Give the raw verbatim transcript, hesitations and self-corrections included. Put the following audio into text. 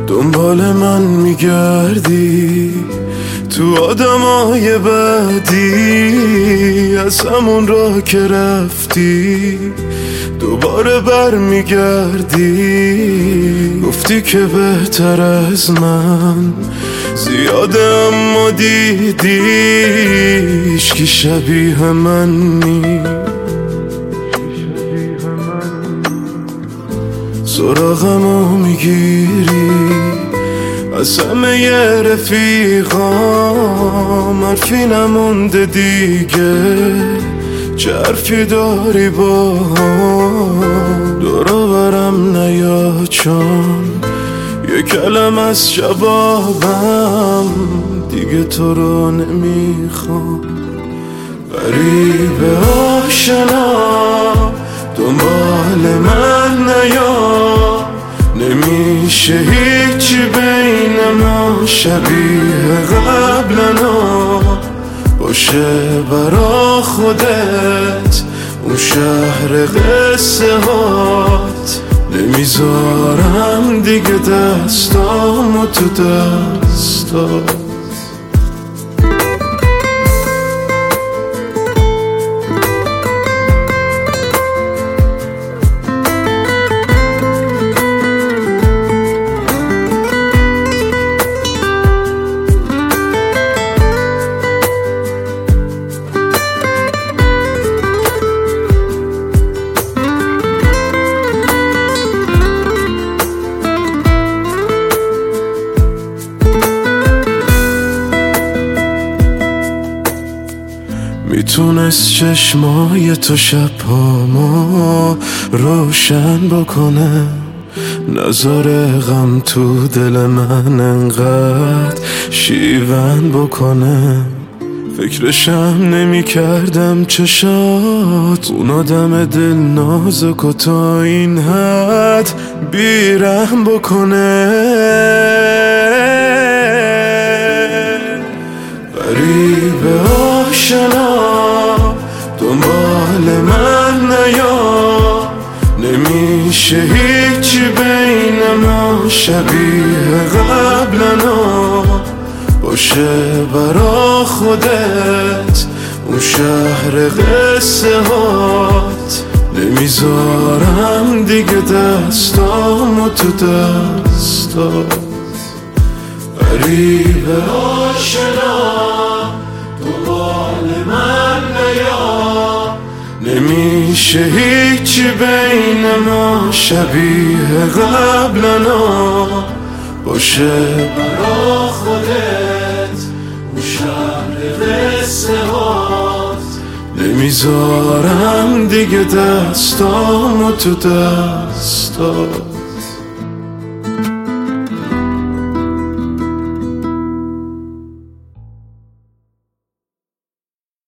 دنبال من میگردی تو آدمای بعدی، از همون راه که رفتی دوباره بر میگردی. گفتی که بهتر از من زیاده اما دیدی هیچکی شبیه من نی. سراغمو میگیری از همه ی رفیقام، حرفی نمونده دیگه، چه حرفی داری با هم؟ دورو برم نیا چون یه کلم از جوابم دیگه تو رو نمیخوام. غریبه آشنا دنبال من نیا، نمیشه هیچی بین ما شبیه قبلنا باشه برا خودت اون شهر قصه هات. نمیذارم دیگه دستامو تو دستات. میتونست چشمای تو شبهامو روشن بکنه، نذاره غم تو دل من انقدر شیون بکنه. فکرشم نمی کردم چشات اون آدم دل نازک و تا این حد بیرحم بکنه. غریبه آشنا دنبال من نیا، نمیشه هیچی بین ما شبیه قبلنا باشه برا خودت اون شهر قصه هات. نمیذارم دیگه دستامو تو دستات. غریبه آشنا دنبال من نیا، نمیشه هیچی بین ما شبیه قبلنا باشه برا خودت اون شهر قصه هات. نمیذارم دیگه دستامو تو دستات.